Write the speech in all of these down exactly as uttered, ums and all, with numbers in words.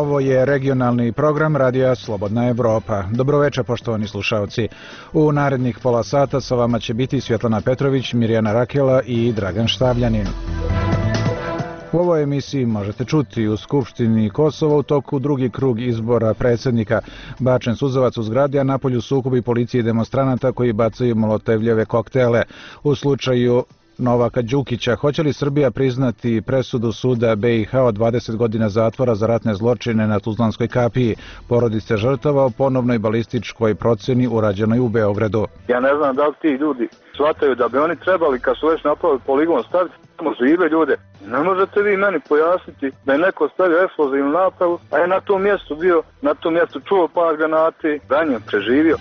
Ovo je regionalni program Radija Slobodna Evropa. Dobroveče, poštovani slušalci. U narednih pola sata sa vama će biti Svjetlana Petrović, Mirjana Rakela i Dragan Štavljanin. U ovoj emisiji možete čuti: u Skupštini Kosova u toku drugi krug izbora predsjednika, bačen suzavac u zgradi, a napolju sukobi policije i demonstranata koji bacaju molotevljeve koktele. U slučaju Novaka Đukića, hoće li Srbija priznati presudu suda be i ha od dvadeset godina zatvora za ratne zločine na Tuzlanskoj kapiji? Porodice žrtava o ponovnoj balističkoj procjeni urađenoj u Beogradu. Ja ne znam da li ti ljudi shvataju da bi oni trebali, kad su već napravili poligon, staviti samo žive ljude. Ne možete vi meni pojasniti da je neko stavio eksplozivnu napravu, a je na tom mjestu bio, na tom mjestu čuo par granati, ranjen, preživio.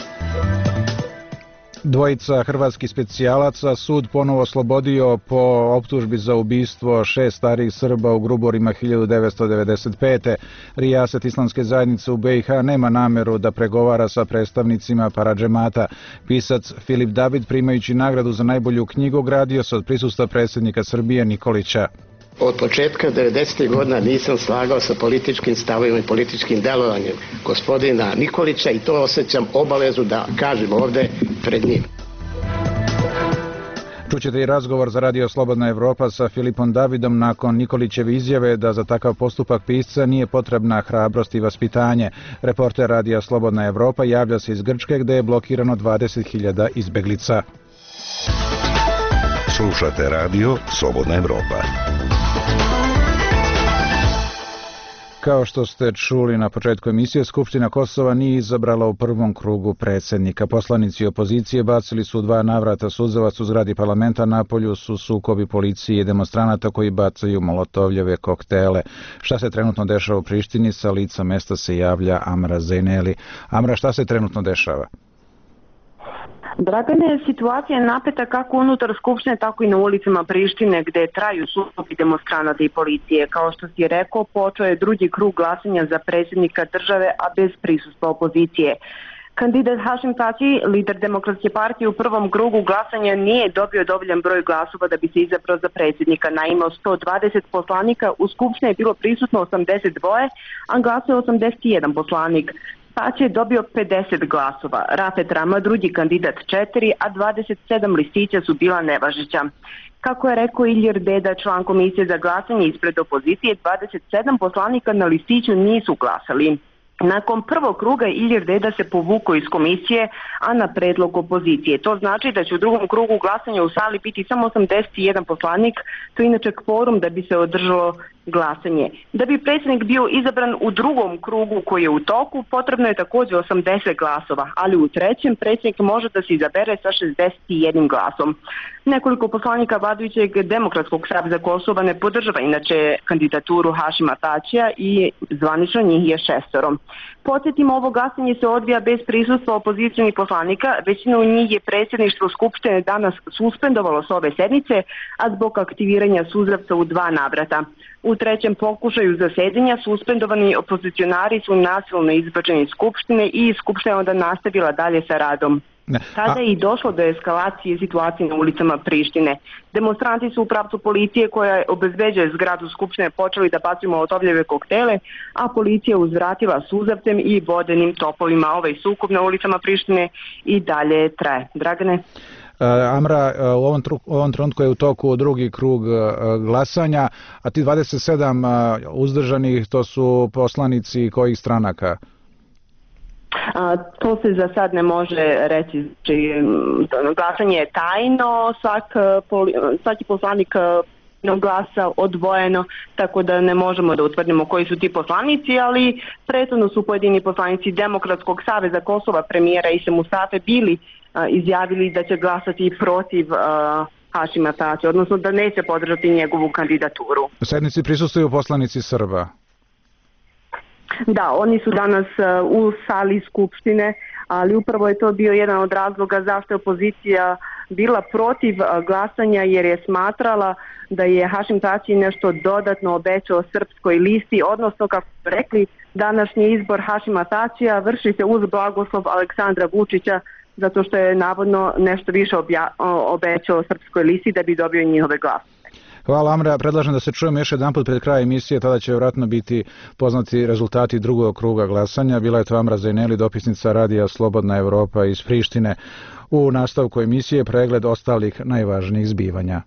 Dvojica hrvatskih specijalaca sud ponovo oslobodio po optužbi za ubistvo šest starih Srba u Gruborima hiljadu devetsto devedeset pete. Rijaset islamske zajednice u be i ha nema nameru da pregovara sa predstavnicima paradžemata. Pisac Filip David, primajući nagradu za najbolju knjigu, ogradio se od prisustva predsjednika Srbije Nikolića. Od početka devedesetih godina nisam slagao sa političkim stavovima i političkim delovanjem gospodina Nikolića i to osjećam obavezu da kažem ovdje pred njim. Čućete i razgovor za Radio Slobodna Evropa sa Filipom Davidom nakon Nikolićeve izjave da za takav postupak pisca nije potrebna hrabrost i vaspitanje. Reporter Radija Slobodna Evropa javlja se iz Grčke, gde je blokirano dvadeset hiljada izbeglica. Slušate Radio Slobodna Evropa. Kao što ste čuli na početku emisije, Skupština Kosova nije izabrala u prvom krugu predsjednika. Poslanici opozicije bacili su dva navrata suzavac u zgradi parlamenta, napolju su sukobi policije i demonstranata koji bacaju molotovljeve koktele. Šta se trenutno dešava u Prištini? Sa lica mesta se javlja Amra Zejneli. Amra, šta se trenutno dešava? Dragane, situacija je napeta kako unutar Skupštine, tako i na ulicama Prištine, gde traju sukobi demonstranata i policije. Kao što si rekao, počeo je drugi krug glasanja za predsjednika države, a bez prisustva opozicije. Kandidat Hašim Tači, lider Demokratske partije, u prvom krugu glasanja nije dobio dovoljan broj glasova da bi se izabrao za predsjednika. Naime, od sto dvadeset poslanika u Skupštini je bilo prisutno osamdeset dva, a glasao je osamdeset jedan poslanik. Tači je dobio pedeset glasova, Rafet Rama, drugi kandidat četiri, a dvadeset sedam listića su bila nevažeća. Kako je rekao Ilir Deda, član komisije za glasanje ispred opozicije, dvadeset sedam poslanika na listiću nisu glasali. Nakon prvog kruga Ilir Deda se povukao iz komisije, a na predlog opozicije. To znači da će u drugom krugu glasanja u sali biti samo osamdeset jedan poslanik, to je inače kvorum da bi se održalo glasanje. Da bi predsjednik bio izabran u drugom krugu koji je u toku, potrebno je također osamdeset glasova, ali u trećem predsjednik može da se izabere sa šezdeset jedan glasom. Nekoliko poslanika vladajućeg Demokratskog saveza Kosova ne podržava inače kandidaturu Hašima Tačija i zvanično njih je šestoro. Podsjetimo, ovo glasanje se odvija bez prisustva opozicionih poslanika, većina u njih je predsjedništvo Skupštine danas suspendovalo s ove sednice, a zbog aktiviranja suzavca u dva navrata. U trećem pokušaju zasedanja suspendovani opozicionari su nasilno izbačeni iz Skupštine i Skupština onda nastavila dalje sa radom. Tada je i došlo do eskalacije situacije na ulicama Prištine. Demonstranti su u pravcu policije koja obezbeđuje zgradu Skupštine počeli da bacaju molotovljeve koktele, a policija uzvratila suzavcem i vodenim topovima. Ovaj sukob na ulicama Prištine i dalje traje. Dragane? Amra, u ovom, u ovom trenutku je u toku drugi krug glasanja, a ti dvadeset sedam uzdržanih, to su poslanici kojih stranaka? A, to se za sad ne može reći. Či, glasanje je tajno, svak, poli, svaki poslanik glasa odvojeno, tako da ne možemo da utvrdimo koji su ti poslanici, ali prethodno su pojedini poslanici Demokratskog saveza Kosova, premijera Ise Mustafe, bili a, izjavili da će glasati protiv a, Hašima Tačija, odnosno da neće podržati njegovu kandidaturu. U sednici prisustuju poslanici Srba. Da, oni su danas u sali Skupštine, ali upravo je to bio jedan od razloga zašto je opozicija bila protiv glasanja, jer je smatrala da je Hašim Tači nešto dodatno obećao Srpskoj listi, odnosno, kako su rekli, današnji izbor Hašima Tačija vrši se uz blagoslov Aleksandra Vučića, zato što je navodno nešto više obja, obećao Srpskoj listi da bi dobio njihove glasove. Hvala, Amra. Predlažem da se čujemo još jedan put pred kraj emisije, tada će vjerojatno biti poznati rezultati drugog kruga glasanja. Bila je to Amra Zajneli, dopisnica radija Slobodna Evropa iz Prištine. U nastavku emisije pregled ostalih najvažnijih zbivanja.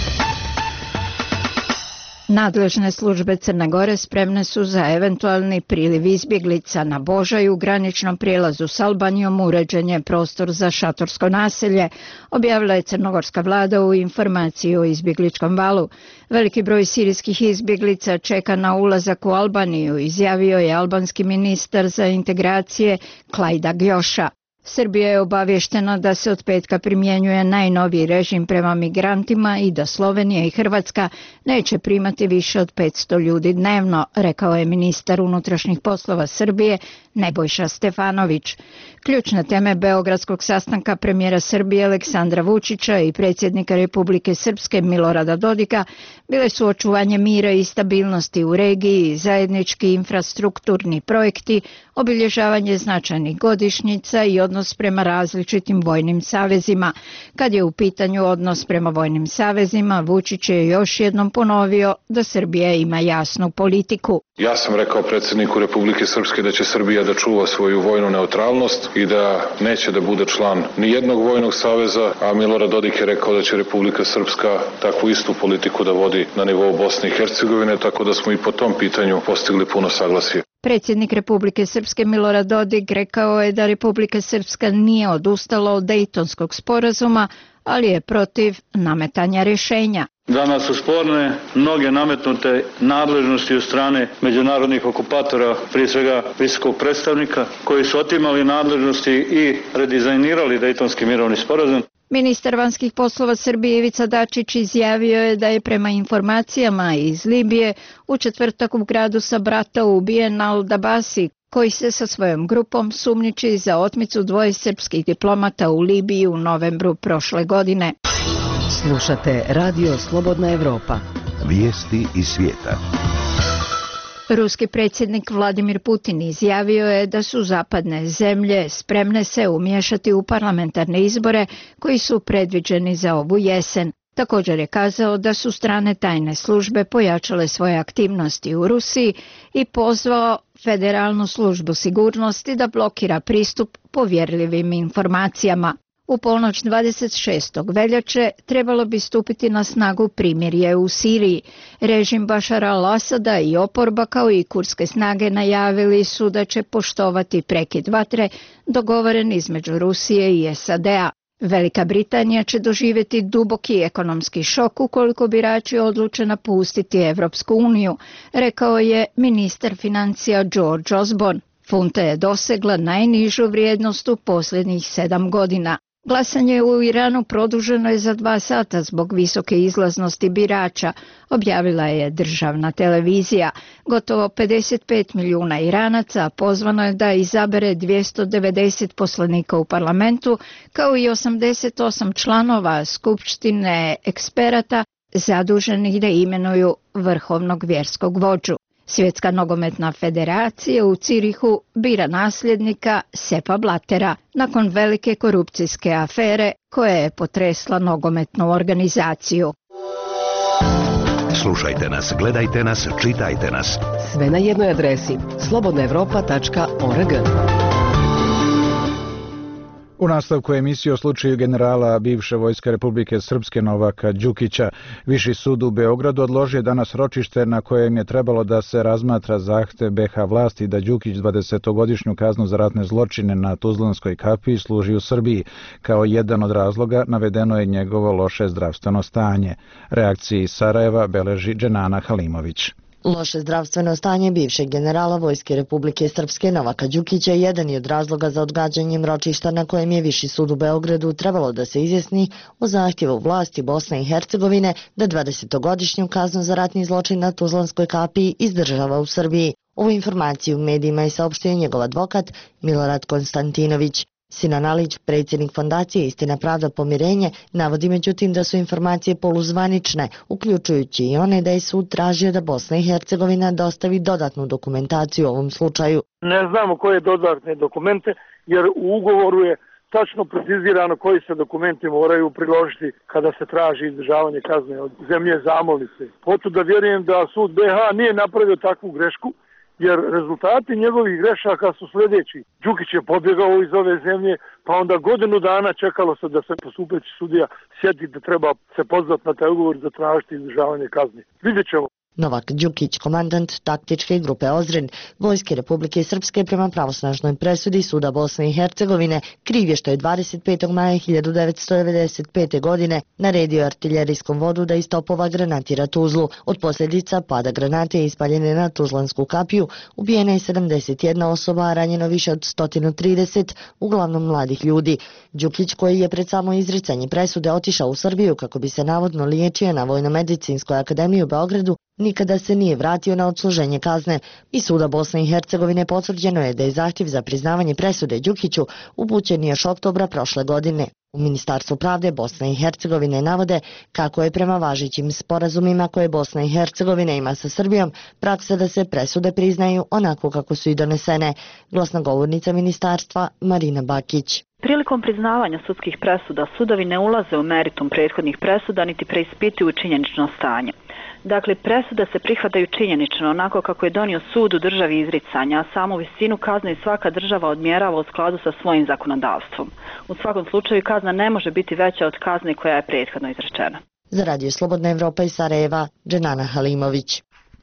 Nadležne službe Crne Gore spremne su za eventualni priliv izbjeglica. Na Božaju, u graničnom prijelazu s Albanijom, uređen je prostor za šatorsko naselje, objavila je crnogorska vlada u informaciji o izbjegličkom valu. Veliki broj sirijskih izbjeglica čeka na ulazak u Albaniju, izjavio je albanski ministar za integracije Klajda Gjoša. Srbija je obavještena da se od petka primjenjuje najnoviji režim prema migrantima i da Slovenija i Hrvatska neće primati više od petsto ljudi dnevno, rekao je ministar unutrašnjih poslova Srbije Nebojša Stefanović. Ključne teme beogradskog sastanka premijera Srbije Aleksandra Vučića i predsjednika Republike Srpske Milorada Dodika bile su očuvanje mira i stabilnosti u regiji, zajednički infrastrukturni projekti, obilježavanje značajnih godišnjica i odnos prema različitim vojnim savezima. Kad je u pitanju odnos prema vojnim savezima, Vučić je još jednom ponovio da Srbija ima jasnu politiku. Ja sam rekao predsjedniku Republike Srpske da će Srbija da čuva svoju vojnu neutralnost i da neće da bude član ni jednog vojnog saveza, a Milorad Dodik je rekao da će Republika Srpska takvu istu politiku da vodi na nivou Bosne i Hercegovine, tako da smo i po tom pitanju postigli puno saglasje. Predsjednik Republike Srpske Milorad Dodik rekao je da Republika Srpska nije odustala od Dejtonskog sporazuma, ali je protiv nametanja rješenja. Danas su sporne mnoge nametnute nadležnosti od strane međunarodnih okupatora, prije svega visokog predstavnika, koji su otimali nadležnosti i redizajnirali Dejtonski mirovni sporazum. Ministar vanjskih poslova Srbije Ivica Dačić izjavio je da je prema informacijama iz Libije u četvrtak u gradu Sabrata ubijen Al-Dabasi, koji se sa svojom grupom sumnjiči za otmicu dvoje srpskih diplomata u Libiji u novembru prošle godine. Slušate Radio Slobodna Evropa. Vijesti iz svijeta. Ruski predsjednik Vladimir Putin izjavio je da su zapadne zemlje spremne se umiješati u parlamentarne izbore koji su predviđeni za ovu jesen. Također je kazao da su strane tajne službe pojačale svoje aktivnosti u Rusiji i pozvao Federalnu službu sigurnosti da blokira pristup povjerljivim informacijama. U ponoć dvadeset šestog veljače trebalo bi stupiti na snagu primirje u Siriji. Režim Bašara al-Asada i oporba kao i kurske snage najavili su da će poštovati prekid vatre dogovoren između Rusije i S A D-a. Velika Britanija će doživjeti duboki ekonomski šok ukoliko birači odluče napustiti Evropsku uniju, rekao je ministar financija George Osborne. Funta je dosegla najnižu vrijednost u posljednjih sedam godina. Glasanje u Iranu produženo je za dva sata zbog visoke izlaznosti birača, objavila je državna televizija. Gotovo pedeset pet milijuna Iranaca pozvano je da izabere dvjesto devedeset poslanika u parlamentu, kao i osamdeset osam članova skupštine eksperata zaduženih da imenuju vrhovnog vjerskog vođu. Svjetska nogometna federacija u Cirihu bira nasljednika Seppa Blattera nakon velike korupcijske afere koja je potresla nogometnu organizaciju. Slušajte nas, gledajte nas, čitajte nas. Sve na jednoj adresi slobodna evropa tačka org. U nastavku emisije o slučaju generala bivše vojske Republike Srpske Novaka Đukića, Viši sud u Beogradu odložio danas ročište na kojem je trebalo da se razmatra zahtev B H vlasti da Đukić dvadesetogodišnju kaznu za ratne zločine na Tuzlanskoj kapiji služi u Srbiji. Kao jedan od razloga navedeno je njegovo loše zdravstveno stanje. Reakciji iz Sarajeva beleži Dženana Halimović. Loše zdravstveno stanje bivšeg generala Vojske Republike Srpske Novaka Đukića jedan je od razloga za odgađanjem ročišta na kojem je Viši sud u Beogradu trebalo da se izjasni o zahtjevu vlasti Bosne i Hercegovine da dvadesetogodišnju kaznu za ratni zločin na Tuzlanskoj kapiji izdržava u Srbiji. Ovu informaciju u medijima je saopštio njegov advokat Milorad Konstantinović. Sinan Alić, predsjednik fondacije Istina, pravda, pomirenje, navodi međutim da su informacije poluzvanične, uključujući i one da je sud tražio da Bosna i Hercegovina dostavi dodatnu dokumentaciju u ovom slučaju. Ne znamo koje dodatne dokumente, jer u ugovoru je tačno precizirano koji se dokumenti moraju priložiti kada se traži izdržavanje kazne od zemlje zamolnice. Potom da vjerujem da sud B H nije napravio takvu grešku, jer rezultati njegovih grešaka su sljedeći. Đukić je pobjegao iz ove zemlje, pa onda godinu dana čekalo se da se postupeći sudija sjeti da treba se pozvati na taj ugovor za tražiti izdržavanje kazne. Vidjet ćemo. Novak Đukić, komandant taktičke grupe Ozren, Vojske Republike Srpske prema pravosnažnoj presudi Suda Bosne i Hercegovine, kriv je što je dvadeset petog maja hiljadu devetsto devedeset pete. godine naredio artiljerijskom vodu da iz topova granatira Tuzlu. Od posljedica pada granate ispaljene na Tuzlansku kapiju ubijena je sedamdeset jedna osoba, a ranjeno više od sto trideset, uglavnom mladih ljudi. Đukić, koji je pred samo izricanje presude otišao u Srbiju kako bi se navodno liječio na Vojno-medicinskoj akademiji u Beogradu, nikada se nije vratio na odsluženje kazne. Iz Suda Bosne i Hercegovine potvrđeno je da je zahtjev za priznavanje presude Đukiću upućen još oktobra prošle godine. U Ministarstvu pravde Bosne i Hercegovine navode kako je prema važećim sporazumima koje Bosna i Hercegovina ima sa Srbijom praksa da se presude priznaju onako kako su i donesene. Glasnogovornica ministarstva Marina Bakić. Prilikom priznavanja sudskih presuda sudovi ne ulaze u meritum prethodnih presuda niti preispituju činjenično stanje. Dakle, presude se prihvataju činjenično onako kako je donio sud u državi izricanja, a samu visinu kazne svaka država odmjerava u skladu sa svojim zakonodavstvom. U svakom slučaju kazna ne može biti veća od kazne koja je prethodno izrečena. Za Radio Slobodna Evropa iz Sarajeva, Dženana Halimović.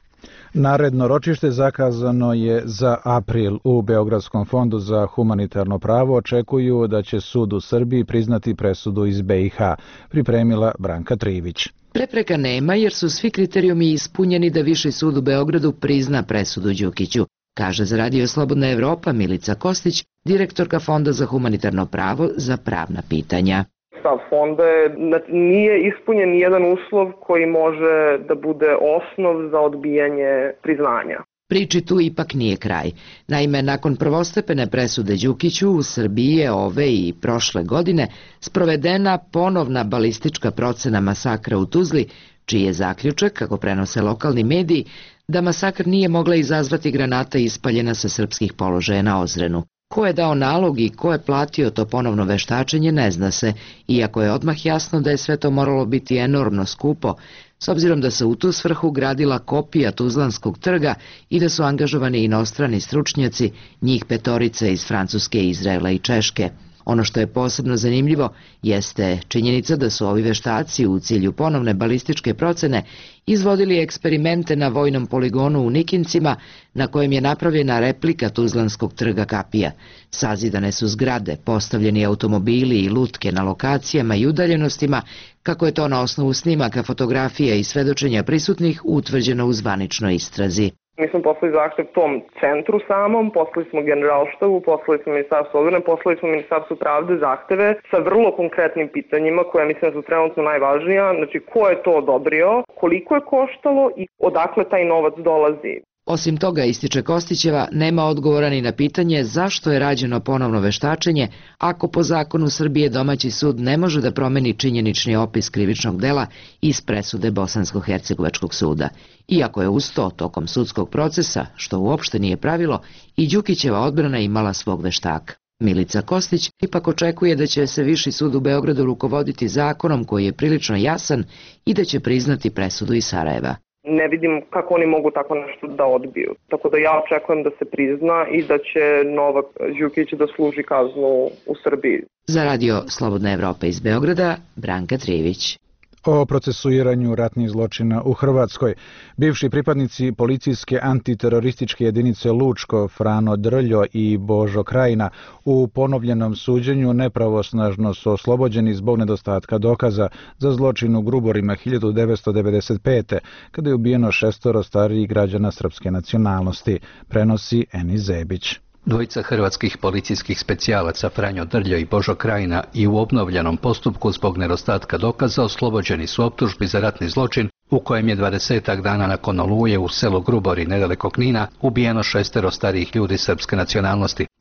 Naredno ročište zakazano je za april. U Beogradskom fondu za humanitarno pravo očekuju da će sud u Srbiji priznati presudu iz B i H, pripremila Branka Trivić. Prepreka nema jer su svi kriterijumi ispunjeni da Viši sud u Beogradu prizna presudu Đukiću, kaže za Radio Slobodna Evropa Milica Kostić, direktorka Fonda za humanitarno pravo za pravna pitanja. Stav fonda je da nije ispunjen nijedan uslov koji može da bude osnov za odbijanje priznanja. Priči tu ipak nije kraj. Naime, nakon prvostepene presude Đukiću u Srbiji je ove i prošle godine sprovedena ponovna balistička procena masakra u Tuzli, čiji je zaključak, kako prenose lokalni mediji, da masakr nije mogla izazvati granata ispaljena sa srpskih položaja na Ozrenu. Ko je dao nalog i ko je platio to ponovno veštačenje ne zna se, iako je odmah jasno da je sve to moralo biti enormno skupo, s obzirom da se u tu svrhu gradila kopija Tuzlanskog trga i da su angažovani inostrani stručnjaci, njih petorice iz Francuske, Izraela i Češke. Ono što je posebno zanimljivo jeste činjenica da su ovi veštaci u cilju ponovne balističke procene izvodili eksperimente na vojnom poligonu u Nikincima, na kojem je napravljena replika Tuzlanskog trga kapija. Sazidane su zgrade, postavljeni automobili i lutke na lokacijama i udaljenostima, kako je to na osnovu snimaka, fotografija i svedočenja prisutnih utvrđeno u zvaničnoj istrazi. Mi smo poslali zahtev tom centru samom, poslali smo generalštabu, poslali smo ministarstvo odbrane, poslali smo ministarstvo pravde zahteve sa vrlo konkretnim pitanjima koja mislim da su trenutno najvažnija. Znači, ko je to odobrio, koliko je koštalo i odakle taj novac dolazi. Osim toga, ističe Kostićeva, nema odgovora ni na pitanje zašto je rađeno ponovno veštačenje ako po zakonu Srbije domaći sud ne može da promeni činjenični opis krivičnog dela iz presude Bosansko-hercegovačkog suda. Iako je uz to tokom sudskog procesa, što uopšte nije pravilo, i Đukićeva odbrana imala svog veštaka. Milica Kostić ipak očekuje da će se Viši sud u Beogradu rukovoditi zakonom koji je prilično jasan i da će priznati presudu iz Sarajeva. Ne vidim kako oni mogu tako nešto da odbiju. Tako da ja očekujem da se prizna i da će Novak Đukić da služi kaznu u Srbiji. Za Radio Slobodna Evropa iz Beograda, Branka Trivić. O procesuiranju ratnih zločina u Hrvatskoj. Bivši pripadnici policijske antiterorističke jedinice Lučko, Frano Drljo i Božo Krajina u ponovljenom suđenju nepravosnažno su oslobođeni zbog nedostatka dokaza za zločin u Gruborima hiljadu devetsto devedeset pete. kada je ubijeno šestoro starijih građana srpske nacionalnosti, prenosi Eni Zebić. Dvojica hrvatskih policijskih specijalaca Franjo Drljo i Božo Krajina i u obnovljenom postupku zbog nedostatka dokaza oslobođeni su optužbi za ratni zločin u kojem je dvadesetak dana nakon Oluje u selu Grubori nedaleko Knina ubijeno šestero starijih ljudi srpske nacionalnosti.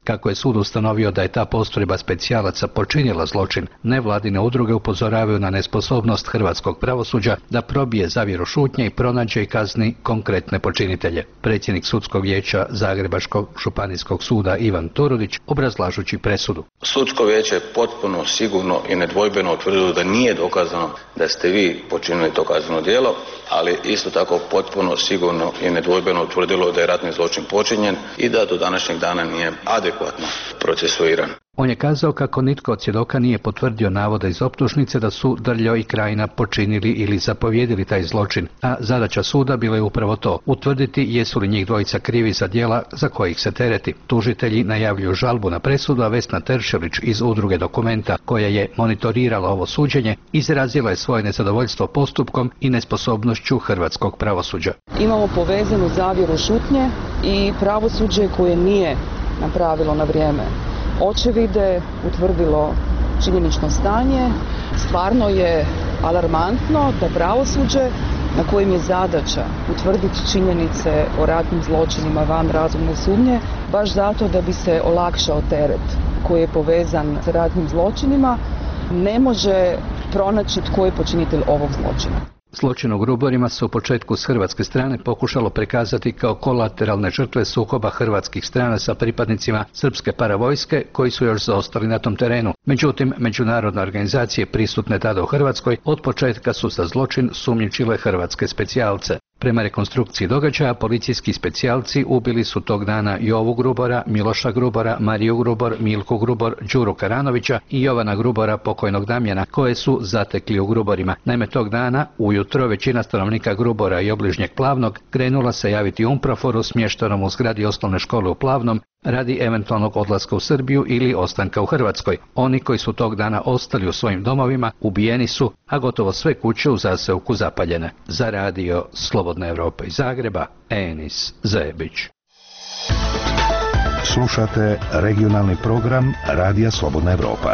Kako je sud ustanovio da je ta postrojba specijalaca počinila zločin, nevladine udruge upozoravaju na nesposobnost hrvatskog pravosuđa da probije zavjeru šutnje i pronađe i kazni konkretne počinitelje. Predsjednik sudskog vijeća Zagrebačkog županijskog suda Ivan Turudić obrazlažući presudu. Sudsko vijeće je potpuno sigurno i nedvojbeno utvrdilo da nije dokazano da ste vi počinili to kazneno djelo, ali isto tako potpuno sigurno i nedvojbeno utvrdilo da je ratni zločin počinjen i da do današnjeg dana nije adekvatno procesuiran. On je kazao kako nitko od svjedoka nije potvrdio navode iz optužnice da su Drljo i Krajina počinili ili zapovjedili taj zločin, a zadaća suda bila je upravo to, utvrditi jesu li njih dvojica krivi za djela za kojih se tereti. Tužitelji najavljuju žalbu na presudu, a Vesna Teršelić iz udruge Dokumenta, koja je monitorirala ovo suđenje, izrazila je svoje nezadovoljstvo postupkom i nesposobnošću hrvatskog pravosuđa. Imamo povezanu zavjeru šutnje i pravosuđe koje nije napravilo na vrijeme očevide, utvrdilo činjenično stanje. Stvarno je alarmantno da pravosuđe na kojem je zadaća utvrditi činjenice o ratnim zločinima van razumne sumnje, baš zato da bi se olakšao teret koji je povezan s ratnim zločinima, ne može pronaći tko je počinitelj ovog zločina. Zločin u Gruborima se u početku s hrvatske strane pokušalo prikazati kao kolateralne žrtve sukoba hrvatskih strana sa pripadnicima srpske paravojske koji su još zaostali na tom terenu. Međutim, međunarodne organizacije prisutne tada u Hrvatskoj od početka su za zločin sumnjičile hrvatske specijalce. Prema rekonstrukciji događaja, policijski specijalci ubili su tog dana Jovu Grubora, Miloša Grubora, Mariju Grubor, Milku Grubor, Đuru Karanovića i Jovana Grubora, pokojnog Damjana, koje su zatekli u Gruborima. Naime, tog dana, ujutro, većina stanovnika Grubora i obližnjeg Plavnog krenula se javiti Umproforu smještenom u zgradi osnovne škole u Plavnom radi eventualnog odlaska u Srbiju ili ostanka u Hrvatskoj. Oni koji su tog dana ostali u svojim domovima ubijeni su, a gotovo sve kuće u zaseoku zapaljene. Za radio Slobodna Evropa iz Zagreba, Enis Zebić. Slušate regionalni program Radija Slobodna Evropa.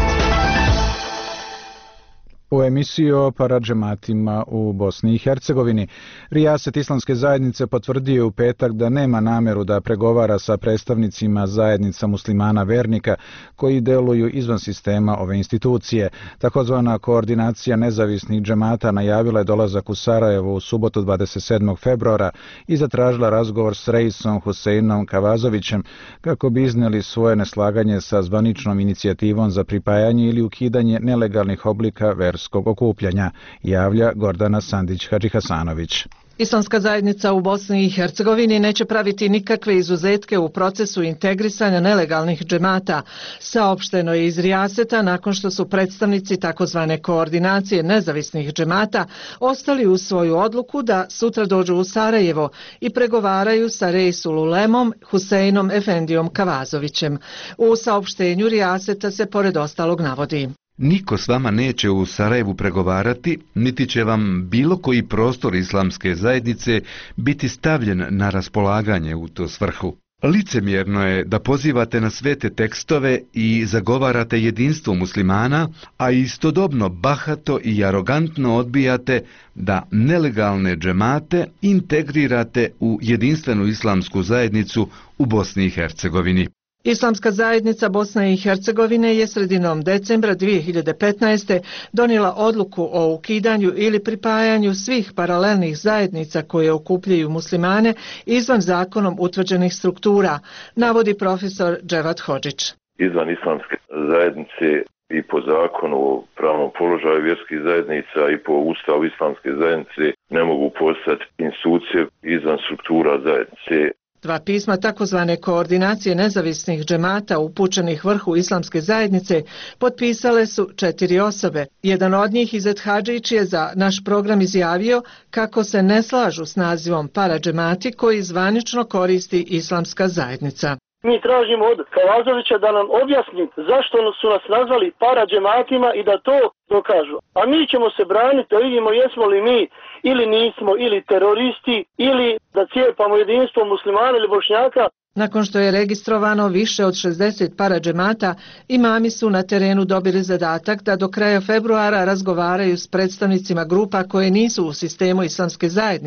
U emisiji o paradžematima u Bosni i Hercegovini. Rijaset Islamske zajednice potvrdio u petak da nema nameru da pregovara sa predstavnicima zajednica muslimana vernika koji deluju izvan sistema ove institucije. Takozvana koordinacija nezavisnih džemata najavila je dolazak u Sarajevo u subotu dvadeset sedmog februara i zatražila razgovor s reisom Huseinom Kavazovićem kako bi iznijeli svoje neslaganje sa zvaničnom inicijativom za pripajanje ili ukidanje nelegalnih oblika verskog okupljanja, javlja Gordana Sandić-Hadžihasanović. Islamska zajednica u Bosni i Hercegovini neće praviti nikakve izuzetke u procesu integrisanja nelegalnih džemata, saopšteno je iz Rijaseta nakon što su predstavnici takozvane koordinacije nezavisnih džemata ostali uz svoju odluku da sutra dođu u Sarajevo i pregovaraju sa Reisul Ulemom Huseinom Efendijom Kavazovićem. U saopštenju Rijaseta se pored ostalog navodi: Niko s vama neće u Sarajevu pregovarati, niti će vam bilo koji prostor islamske zajednice biti stavljen na raspolaganje u tu svrhu. Licemjerno je da pozivate na svete tekstove i zagovarate jedinstvo muslimana, a istodobno bahato i arogantno odbijate da nelegalne džemate integrirate u jedinstvenu islamsku zajednicu u Bosni i Hercegovini. Islamska zajednica Bosne i Hercegovine je sredinom decembra dvije hiljade petnaeste. donijela odluku o ukidanju ili pripajanju svih paralelnih zajednica koje okupljaju muslimane izvan zakonom utvrđenih struktura, navodi profesor Dževat Hodžić. Izvan islamske zajednice i po zakonu o pravnom položaju vjerskih zajednica i po ustavu islamske zajednice ne mogu postati institucije izvan struktura zajednice. Dva pisma takozvane koordinacije nezavisnih džemata upućenih vrhu islamske zajednice potpisale su četiri osobe. Jedan od njih, Izet Hadžić, je za naš program izjavio kako se ne slažu s nazivom paradžemati koji zvanično koristi islamska zajednica. Mi tražimo od Kavazovića da nam objasni zašto su nas nazvali paradžematima i da to dokažu. A mi ćemo se braniti da vidimo jesmo li mi ili nismo ili teroristi ili da cijepamo jedinstvo muslimana ili bošnjaka. Nakon što je registrovano više od šezdeset paradžemata, imami su na terenu dobili zadatak da do kraja februara razgovaraju s predstavnicima grupa koje nisu u sistemu islamske zajednice,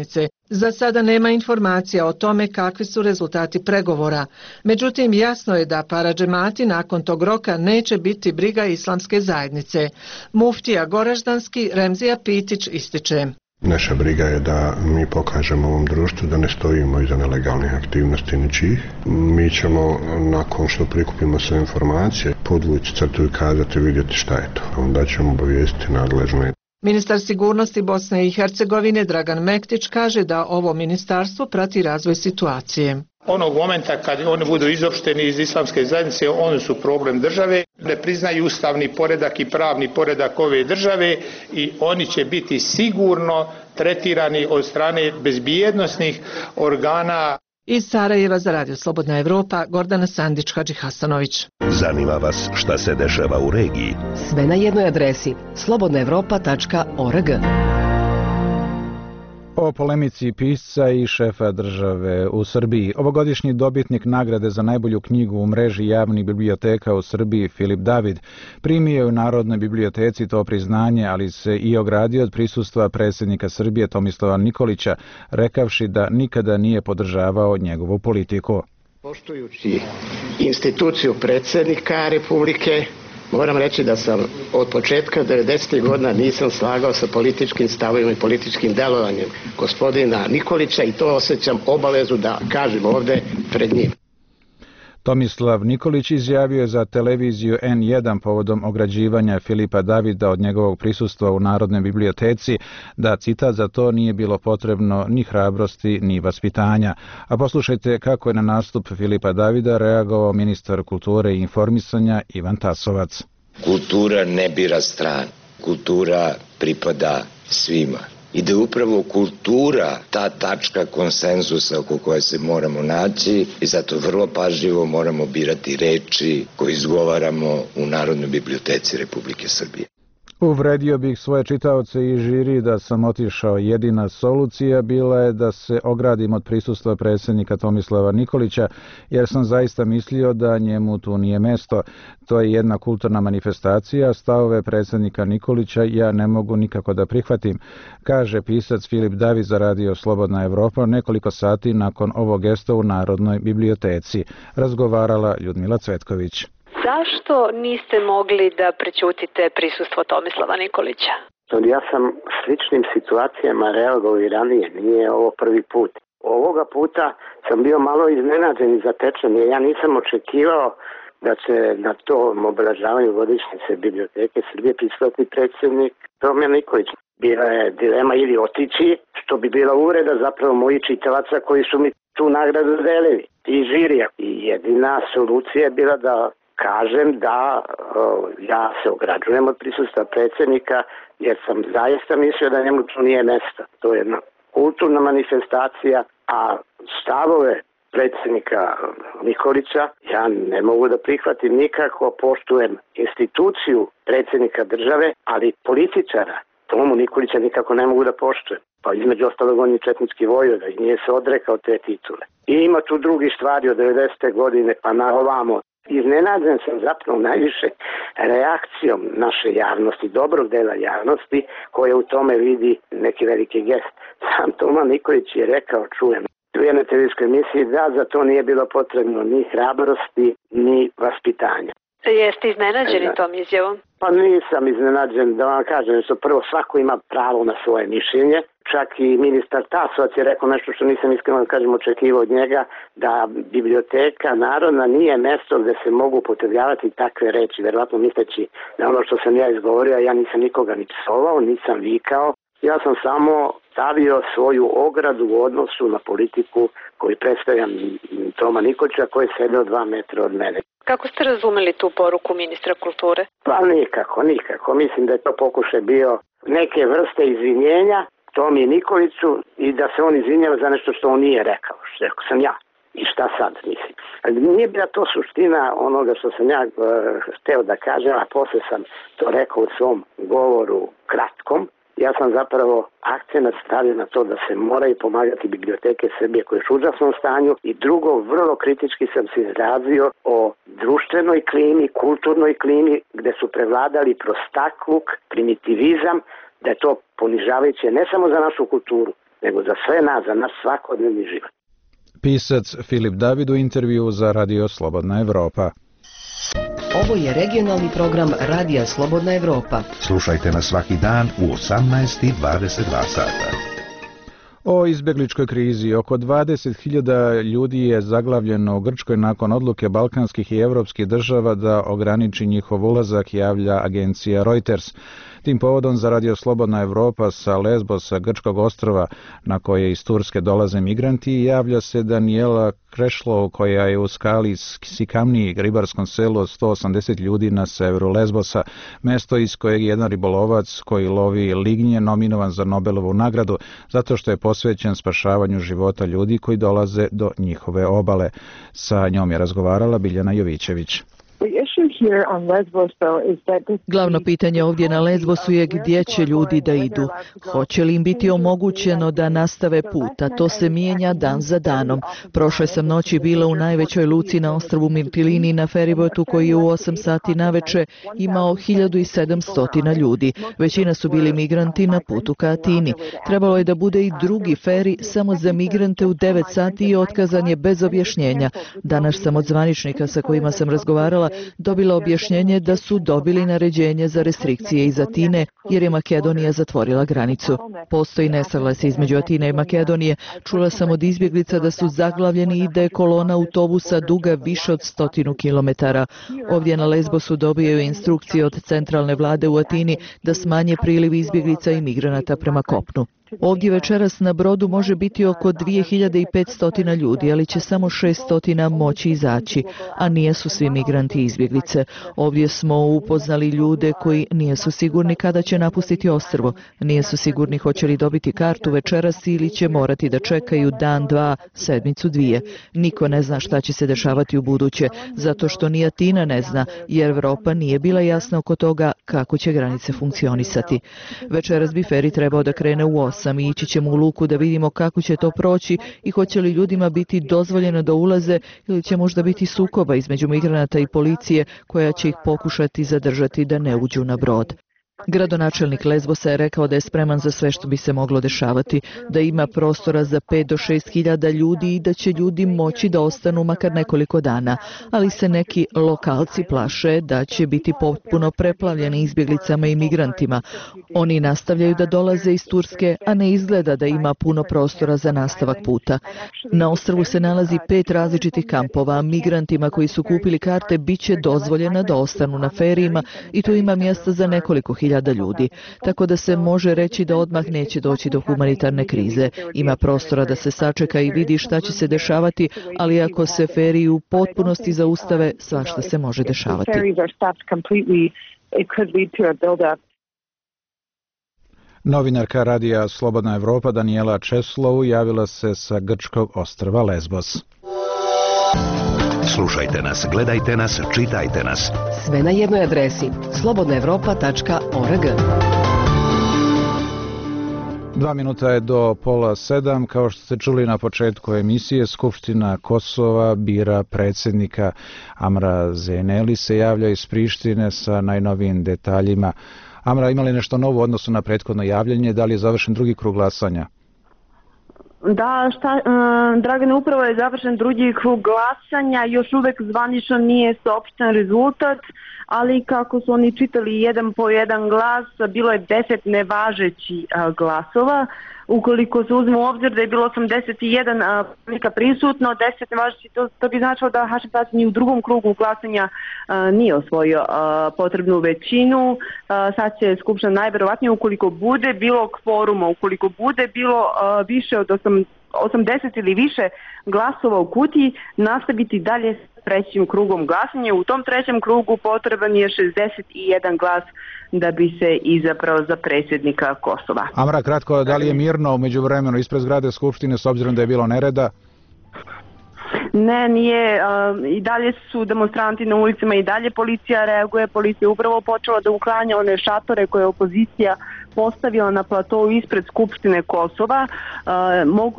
Za sada nema informacija o tome kakvi su rezultati pregovora. Međutim, jasno je da paradžemati nakon tog roka neće biti briga islamske zajednice. Muftija Goraždanski Remzija Pitić ističe. Naša briga je da mi pokažemo ovom društvu da ne stojimo iza nelegalnih aktivnosti ničih. Mi ćemo, nakon što prikupimo sve informacije, podvući crtu i kazati vidjeti šta je to. Onda ćemo obavijestiti nadležne. Ministar sigurnosti Bosne i Hercegovine Dragan Mektić kaže da ovo ministarstvo prati razvoj situacije. Onog momenta kad oni budu izopšteni iz islamske zajednice, oni su problem države, ne priznaju ustavni poredak i pravni poredak ove države i oni će biti sigurno tretirani od strane bezbjednosnih organa. Iz Sarajeva za Radio Slobodna Evropa, Gordana Sandić, Hadži Hasanović. Zanima vas šta se dešava u regiji? Sve na jednoj adresi slobodna evropa tačka org. O polemici pisca i šefa države u Srbiji. Ovogodišnji dobitnik nagrade za najbolju knjigu u mreži javnih biblioteka u Srbiji, Filip David, primio je u Narodnoj biblioteci to priznanje, ali se i ogradio od prisustva predsjednika Srbije Tomislava Nikolića, rekavši da nikada nije podržavao njegovu politiku. Poštujući instituciju predsjednika Republike, moram reći da sam od početka devedesetih godina nisam slagao sa političkim stavovima i političkim delovanjem gospodina Nikolića i to osjećam obavezu da kažem ovde pred njim. Tomislav Nikolić izjavio je za televiziju en jedan povodom ograđivanja Filipa Davida od njegovog prisustva u Narodnoj biblioteci da, citat, za to nije bilo potrebno ni hrabrosti ni vaspitanja. A poslušajte kako je na nastup Filipa Davida reagovao ministar kulture i informisanja Ivan Tasovac. Kultura ne bira stranu, kultura pripada svima. I da je upravo kultura ta tačka konsenzusa oko koje se moramo naći i zato vrlo pažljivo moramo birati reči koje izgovaramo u Narodnoj biblioteci Republike Srbije. Uvredio bih svoje čitaoce i žiri da sam otišao. Jedina solucija bila je da se ogradim od prisustva predsjednika Tomislava Nikolića, jer sam zaista mislio da njemu tu nije mesto. To je jedna kulturna manifestacija, stavove predsjednika Nikolića ja ne mogu nikako da prihvatim, kaže pisac Filip David za Radio Slobodna Evropa nekoliko sati nakon ovog gesta u Narodnoj biblioteci. Razgovarala Ljudmila Cvetković. Zašto niste mogli da prećutite prisustvo Tomislava Nikolića? Ja sam sličnim situacijama reagovao i ranije, nije ovo prvi put. Ovoga puta sam bio malo iznenađen i zatečen, jer ja nisam očekivao da će na tom obeležavanju godišnjice Biblioteke Srbije prisustvovati predsjednik Tomislav Nikolić. Bila je dilema ili otići, što bi bila uvreda zapravo mojih čitalaca koji su mi tu nagradu delili i žirija. I jedina solucija je bila da kažem da o, ja se ograđujem od prisustva predsjednika jer sam zaista mislio da njemu tu nije mesta. To je jedna kulturna manifestacija, a stavove predsjednika Nikolića ja ne mogu da prihvatim nikako, poštujem instituciju predsjednika države, ali političara Tomu Nikolića nikako ne mogu da poštujem. Pa između ostalog on je četnički vojvoda i nije se odrekao te titule. I ima tu drugi stvari od devedesete godine pa na ovamo. Iznenađen sam zapravo najviše reakcijom naše javnosti, dobrog dela javnosti, koje u tome vidi neki veliki gest. Sam Toma Nikolić je rekao, čujem, u jednoj televizijskoj emisiji da za to nije bilo potrebno ni hrabrosti, ni vaspitanja. Jeste iznenađeni tom izjavom? Pa nisam iznenađen, da vam kažem, što prvo svako ima pravo na svoje mišljenje. Čak i ministar Tasovac je rekao nešto što nisam iskreno da kažem očekivao od njega, da biblioteka narodna nije mesto gde se mogu upotrebljavati takve reči, verovatno misleći da ono što sam ja izgovorio, ja nisam nikoga ni psovao, nisam vikao. Ja sam samo stavio svoju ogradu u odnosu na politiku koju predstavljam Toma Nikolića koji je sedeo dva metra od mene. Kako ste razumeli tu poruku ministra kulture? Pa nikako, nikako. Mislim da je to pokušaj bio neke vrste izvinjenja Tomi Nikoliću i da se on izvinjava za nešto što on nije rekao. Što rekao sam ja. I šta sad, mislim. Nije bila to suština onoga što sam ja uh, hteo da kažem, a posle sam to rekao u svom govoru kratkom. Ja sam zapravo akcenat stavio na to da se moraju pomagati biblioteke Srbije koje su u užasnom stanju i drugo, vrlo kritički sam se izrazio o društvenoj klimi, kulturnoj klimi gde su prevladali prostakluk, primitivizam, da je to ponižavajuće ne samo za našu kulturu, nego za sve nas, za naš svakodnevni život. Pisac Filip David u intervju za Radio Slobodna Evropa. Ovo je regionalni program Radija Slobodna Evropa. Slušajte nas svaki dan u osamnaest i dvadeset dva sata. O izbjegličkoj krizi. Oko dvadeset hiljada ljudi je zaglavljeno u Grčkoj nakon odluke balkanskih i evropskih država da ograniči njihov ulazak, javlja agencija Reuters. Tim povodom za Radio Slobodna Evropa sa Lesbosa, grčkog ostrva na koje iz Turske dolaze migranti, javlja se Daniela Krešlo, koja je u skali Sikamni, ribarskom selu od sto osamdeset ljudi na severu Lesbosa, mesto iz kojeg je jedan ribolovac koji lovi lignje nominovan za Nobelovu nagradu zato što je posvećen spašavanju života ljudi koji dolaze do njihove obale. Sa njom je razgovarala Biljana Jovićević. Glavno pitanje ovdje na Lesbosu je gdje će ljudi da idu. Hoće li im biti omogućeno da nastave put, a to se mijenja dan za danom. Prošle sam noći bila u najvećoj luci na ostrvu Mytilini na feribotu koji je u osam sati naveče imao hiljadu sedamsto ljudi. Većina su bili migranti na putu ka Atini. Trebalo je da bude i drugi feri samo za migrante u devet sati i otkazan je bez objašnjenja. Danas sam od zvaničnika sa kojima sam razgovarala dobila objašnjenje da su dobili naređenje za restrikcije iz Atine jer je Makedonija zatvorila granicu. Postoji nesaglasje između Atine i Makedonije. Čula sam od izbjeglica da su zaglavljeni i da je kolona autobusa duga više od stotinu kilometara. Ovdje na Lesbosu dobijaju instrukcije od centralne vlade u Atini da smanje priliv izbjeglica i migranata prema kopnu. Ovdje večeras na brodu može biti oko dvije hiljade petsto ljudi, ali će samo šesto moći izaći, a nijesu svi migranti izbjeglice. Ovdje smo upoznali ljude koji nijesu sigurni kada će napustiti ostrvo. Nijesu sigurni hoće li dobiti kartu večeras ili će morati da čekaju dan, dva, sedmicu, dvije. Niko ne zna šta će se dešavati u buduće, zato što ni Atina ne zna, jer Evropa nije bila jasna oko toga kako će granice funkcionisati. Večeras bi feri trebao da krene u osam i ići ćemo u luku da vidimo kako će to proći i hoće li ljudima biti dozvoljeno da ulaze ili će možda biti sukoba između migranata i policije koja će ih pokušati zadržati da ne uđu na brod. Gradonačelnik Lesbosa je rekao da je spreman za sve što bi se moglo dešavati, da ima prostora za pet do šest hiljada ljudi i da će ljudi moći da ostanu makar nekoliko dana, ali se neki lokalci plaše da će biti potpuno preplavljeni izbjeglicama i migrantima. Oni nastavljaju da dolaze iz Turske, a ne izgleda da ima puno prostora za nastavak puta. Na ostrvu se nalazi pet različitih kampova, migrantima koji su kupili karte biće dozvoljeno da ostanu na ferijima i tu ima mjesta za nekoliko hiljada ljudi, tako da se može reći da odmah neće doći do humanitarne krize. Ima prostora da se sačeka i vidi šta će se dešavati, ali ako se feriji u potpunosti zaustave, svašta se može dešavati. Novinarka Radija Slobodna Evropa Daniela Česlov javila se sa grčkog ostrva Lesbos. Slušajte nas, gledajte nas, čitajte nas. Sve na jednoj adresi slobodna evropa tačka org. Dva minuta je do pola sedam. Kao što ste čuli na početku emisije, Skupština Kosova bira predsjednika. Amra Zeneli se javlja iz Prištine sa najnovijim detaljima. Amra, ima li nešto novo u odnosu na prethodno javljanje? Da li je završen drugi krug glasanja? Da, šta, uh, Dragane, upravo je završen drugi krug glasanja, još uvek zvanično nije saopšten rezultat, ali kako su oni čitali jedan po jedan glas, bilo je deset nevažeći uh, glasova. Ukoliko se uzme u obzir da je bilo osamdeset jedan poslanika prisutno, deset nevažeći, to, to bi značilo da Hašim Tači ni u drugom krugu glasanja a, nije osvojio a, potrebnu većinu. A, sad će Skupština najverovatnije, ukoliko bude bilo kvoruma, ukoliko bude bilo a, više od osamdeset ili više glasova u kutiji, nastaviti dalje s trećim krugom glasanja. U tom trećem krugu potreban je šezdeset jedan glas da bi se izabrao za predsjednika Kosova. Amra, kratko, da li je mirno umeđu vremenu ispred zgrade Skupštine s obzirom da je bilo nereda? Ne, nije. I dalje su demonstranti na ulicama, i dalje policija reaguje. Policija je upravo počela da uklanja one šatore koje je opozicija postavila na platovu ispred Skupštine Kosova.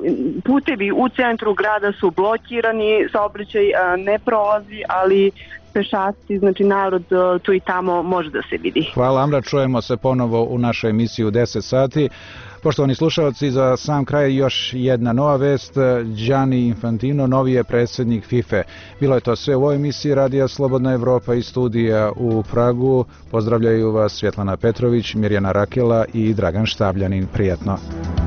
Putevi u centru grada su blokirani, saobraćaj ne prolazi, ali pešaci, znači narod tu i tamo može da se vidi. Hvala Amra, čujemo se ponovo u našoj emisiji u deset sati. Poštovani slušalci, za sam kraj još jedna nova vest. Gianni Infantino, novi je predsjednik FIFA. Bilo je to sve u ovoj emisiji Radija Slobodna Evropa i studija u Pragu. Pozdravljaju vas Svjetlana Petrović, Mirjana Rakela i Dragan Štabljanin. Prijetno.